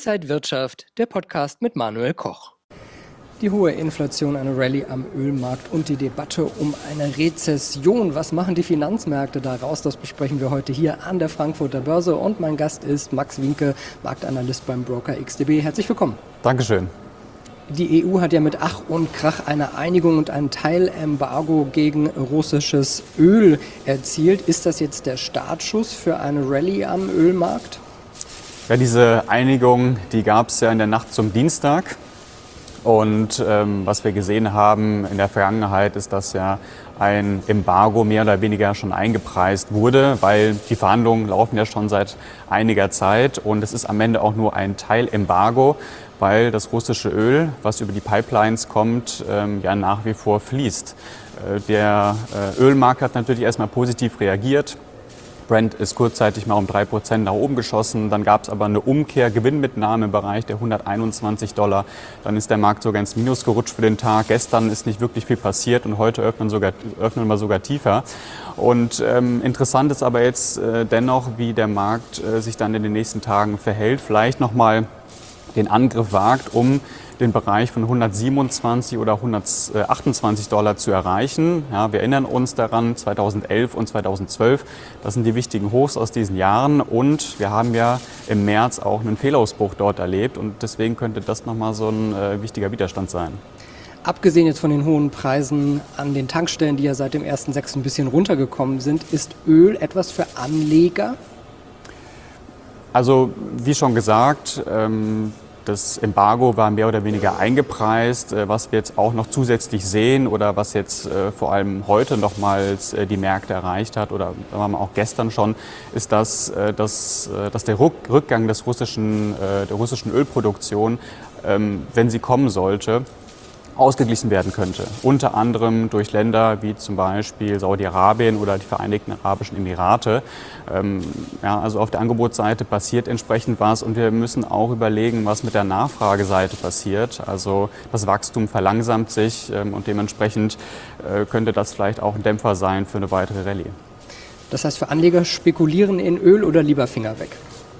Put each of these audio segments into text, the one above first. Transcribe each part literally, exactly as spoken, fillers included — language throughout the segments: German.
Inside Wirtschaft, der Podcast mit Manuel Koch. Die hohe Inflation, eine Rallye am Ölmarkt und die Debatte um eine Rezession. Was machen die Finanzmärkte daraus? Das besprechen wir heute hier an der Frankfurter Börse. Und mein Gast ist Max Wienke, Marktanalyst beim Broker X T B. Herzlich willkommen. Dankeschön. Die E U hat ja mit Ach und Krach eine Einigung und ein Teilembargo gegen russisches Öl erzielt. Ist das jetzt der Startschuss für eine Rallye am Ölmarkt? Ja, diese Einigung, die gab es ja in der Nacht zum Dienstag. Und ähm, was wir gesehen haben in der Vergangenheit ist, dass ja ein Embargo mehr oder weniger schon eingepreist wurde, weil die Verhandlungen laufen ja schon seit einiger Zeit und es ist am Ende auch nur ein Teilembargo, weil das russische Öl, was über die Pipelines kommt, ähm, ja nach wie vor fließt. Äh, der äh, Ölmarkt hat natürlich erstmal positiv reagiert. Brent ist kurzzeitig mal um drei Prozent nach oben geschossen, dann gab es aber eine Umkehr, Gewinnmitnahme im Bereich der hunderteinundzwanzig Dollar. Dann ist der Markt sogar ins Minus gerutscht für den Tag. Gestern ist nicht wirklich viel passiert und heute öffnen, sogar, öffnen wir sogar tiefer. Und ähm, interessant ist aber jetzt äh, dennoch, wie der Markt äh, sich dann in den nächsten Tagen verhält. Vielleicht nochmal den Angriff wagt, um den Bereich von hundertsiebenundzwanzig oder hundertachtundzwanzig Dollar zu erreichen. Ja, wir erinnern uns daran, zweitausendelf und zweitausendzwölf, das sind die wichtigen Hochs aus diesen Jahren und wir haben ja im März auch einen Fehlausbruch dort erlebt und deswegen könnte das nochmal so ein äh, wichtiger Widerstand sein. Abgesehen jetzt von den hohen Preisen an den Tankstellen, die ja seit dem ersten sechsten ein bisschen runtergekommen sind, ist Öl etwas für Anleger? Also wie schon gesagt, ähm, das Embargo war mehr oder weniger eingepreist. Was wir jetzt auch noch zusätzlich sehen oder was jetzt äh, vor allem heute nochmals äh, die Märkte erreicht hat oder waren wir auch gestern schon, ist, dass, äh, dass, äh, dass der Rückgang des russischen, äh, der russischen Ölproduktion, ähm, wenn sie kommen sollte, ausgeglichen werden könnte. Unter anderem durch Länder wie zum Beispiel Saudi-Arabien oder die Vereinigten Arabischen Emirate. Ähm, ja, also auf der Angebotsseite passiert entsprechend was und wir müssen auch überlegen, was mit der Nachfrageseite passiert. Also das Wachstum verlangsamt sich ähm, und dementsprechend äh, könnte das vielleicht auch ein Dämpfer sein für eine weitere Rallye. Das heißt, für Anleger spekulieren in Öl oder lieber Finger weg?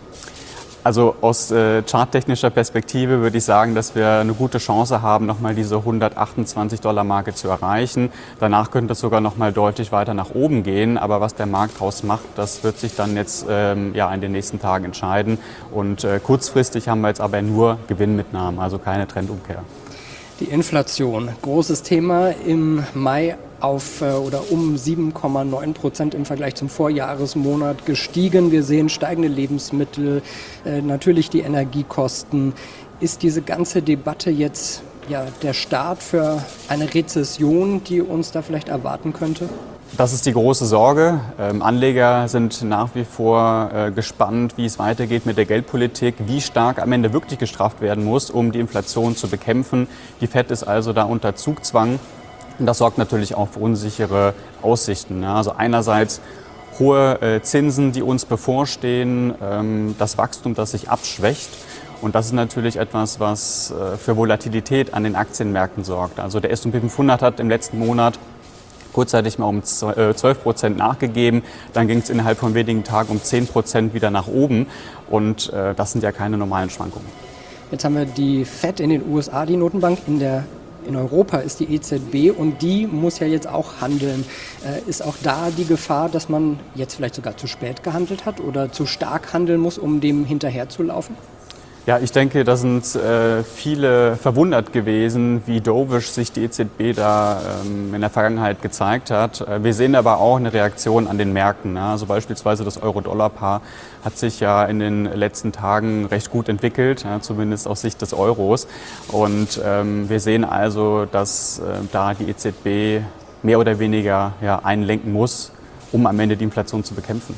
Also aus äh, charttechnischer Perspektive würde ich sagen, dass wir eine gute Chance haben, nochmal diese hundertachtundzwanzig Dollar Marke zu erreichen. Danach könnte es sogar nochmal deutlich weiter nach oben gehen. Aber was der Markt daraus macht, das wird sich dann jetzt ähm, ja, in den nächsten Tagen entscheiden. Und äh, kurzfristig haben wir jetzt aber nur Gewinnmitnahmen, also keine Trendumkehr. Die Inflation, großes Thema im Mai auf oder um sieben Komma neun Prozent im Vergleich zum Vorjahresmonat gestiegen. Wir sehen steigende Lebensmittel, äh, natürlich die Energiekosten. Ist diese ganze Debatte jetzt ja, der Start für eine Rezession, die uns da vielleicht erwarten könnte? Das ist die große Sorge. Ähm, Anleger sind nach wie vor äh, gespannt, wie es weitergeht mit der Geldpolitik, wie stark am Ende wirklich gestraft werden muss, um die Inflation zu bekämpfen. Die Fed ist also da unter Zugzwang. Und das sorgt natürlich auch für unsichere Aussichten. Ja, also einerseits hohe äh, Zinsen, die uns bevorstehen, ähm, das Wachstum, das sich abschwächt. Und das ist natürlich etwas, was äh, für Volatilität an den Aktienmärkten sorgt. Also der S und P fünfhundert hat im letzten Monat kurzzeitig mal um zwölf Prozent nachgegeben. Dann ging es innerhalb von wenigen Tagen um zehn Prozent wieder nach oben. Und äh, das sind ja keine normalen Schwankungen. Jetzt haben wir die Fed in den U S A, die Notenbank. In der In Europa ist die E Z B und die muss ja jetzt auch handeln. Äh, ist auch da die Gefahr, dass man jetzt vielleicht sogar zu spät gehandelt hat oder zu stark handeln muss, um dem hinterherzulaufen? Ja, ich denke, da sind äh, viele verwundert gewesen, wie dovish sich die E Z B da ähm, in der Vergangenheit gezeigt hat. Äh, wir sehen aber auch eine Reaktion an den Märkten. Ja. Also beispielsweise das Euro-Dollar-Paar hat sich ja in den letzten Tagen recht gut entwickelt, ja, zumindest aus Sicht des Euros. Und ähm, wir sehen also, dass äh, da die E Z B mehr oder weniger ja, einlenken muss, um am Ende die Inflation zu bekämpfen.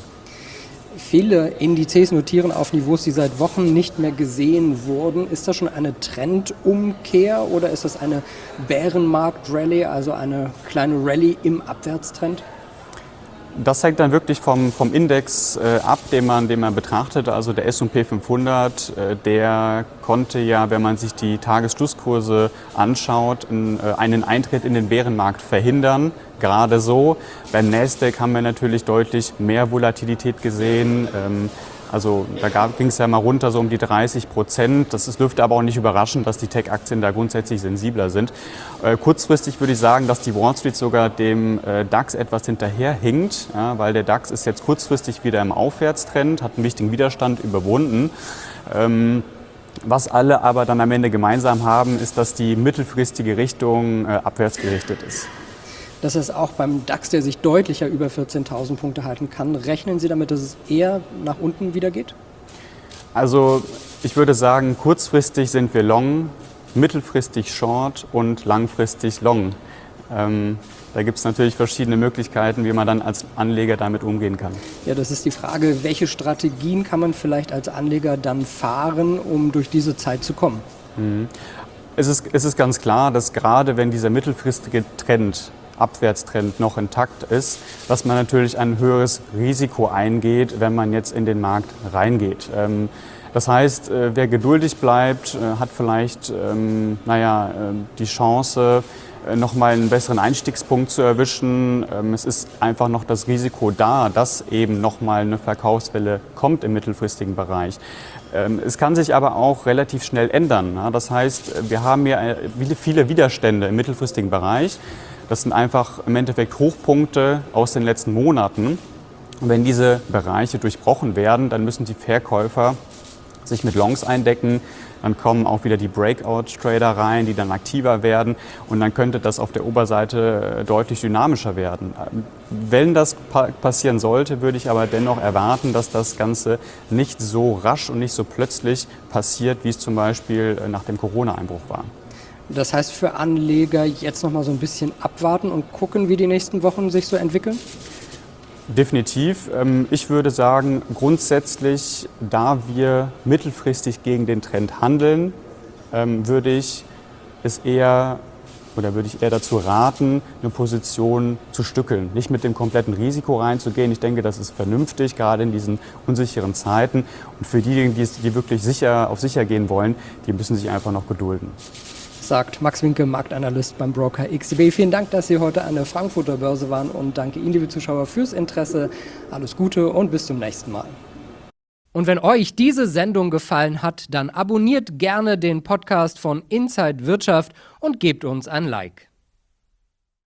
Viele Indizes notieren auf Niveaus, die seit Wochen nicht mehr gesehen wurden. Ist das schon eine Trendumkehr oder ist das eine Bärenmarkt-Rallye, also eine kleine Rallye im Abwärtstrend? Das hängt dann wirklich vom, vom Index äh, ab, den man, den man betrachtet. Also der S und P fünfhundert, äh, der konnte ja, wenn man sich die Tagesschlusskurse anschaut, in, äh, einen Eintritt in den Bärenmarkt verhindern. Gerade so. Beim Nasdaq haben wir natürlich deutlich mehr Volatilität gesehen. Ähm, Also da ging es ja mal runter so um die dreißig Prozent. Das ist, dürfte aber auch nicht überraschen, dass die Tech-Aktien da grundsätzlich sensibler sind. Äh, kurzfristig würde ich sagen, dass die Wall Street sogar dem äh, DAX etwas hinterherhinkt, ja, weil der DAX ist jetzt kurzfristig wieder im Aufwärtstrend, hat einen wichtigen Widerstand überwunden. Ähm, was alle aber dann am Ende gemeinsam haben, ist, dass die mittelfristige Richtung äh, abwärts gerichtet ist. Das ist auch beim DAX, der sich deutlicher über vierzehntausend Punkte halten kann. Rechnen Sie damit, dass es eher nach unten wieder geht? Also ich würde sagen, kurzfristig sind wir long, mittelfristig short und langfristig long. Ähm, da gibt es natürlich verschiedene Möglichkeiten, wie man dann als Anleger damit umgehen kann. Ja, das ist die Frage, welche Strategien kann man vielleicht als Anleger dann fahren, um durch diese Zeit zu kommen? Mhm. Es ist, es ist ganz klar, dass gerade wenn dieser mittelfristige Trend Abwärtstrend noch intakt ist, dass man natürlich ein höheres Risiko eingeht, wenn man jetzt in den Markt reingeht. Das heißt, wer geduldig bleibt, hat vielleicht ähm, naja, die Chance, nochmal einen besseren Einstiegspunkt zu erwischen. Es ist einfach noch das Risiko da, dass eben nochmal eine Verkaufswelle kommt im mittelfristigen Bereich. Es kann sich aber auch relativ schnell ändern. Das heißt, wir haben hier viele Widerstände im mittelfristigen Bereich. Das sind einfach im Endeffekt Hochpunkte aus den letzten Monaten. Und wenn diese Bereiche durchbrochen werden, dann müssen die Verkäufer sich mit Longs eindecken. Dann kommen auch wieder die Breakout-Trader rein, die dann aktiver werden. Und dann könnte das auf der Oberseite deutlich dynamischer werden. Wenn das pa- passieren sollte, würde ich aber dennoch erwarten, dass das Ganze nicht so rasch und nicht so plötzlich passiert, wie es zum Beispiel nach dem Corona-Einbruch war. Das heißt für Anleger jetzt noch mal so ein bisschen abwarten und gucken, wie die nächsten Wochen sich so entwickeln? Definitiv. Ich würde sagen, grundsätzlich, da wir mittelfristig gegen den Trend handeln, würde ich es eher oder würde ich eher dazu raten, eine Position zu stückeln, nicht mit dem kompletten Risiko reinzugehen. Ich denke, das ist vernünftig, gerade in diesen unsicheren Zeiten. Und für diejenigen, die, die wirklich sicher auf sicher gehen wollen, die müssen sich einfach noch gedulden. Sagt Max Winke, Marktanalyst beim Broker X T B. Vielen Dank, dass Sie heute an der Frankfurter Börse waren und danke Ihnen, liebe Zuschauer, fürs Interesse. Alles Gute und bis zum nächsten Mal. Und wenn euch diese Sendung gefallen hat, dann abonniert gerne den Podcast von Inside Wirtschaft und gebt uns ein Like.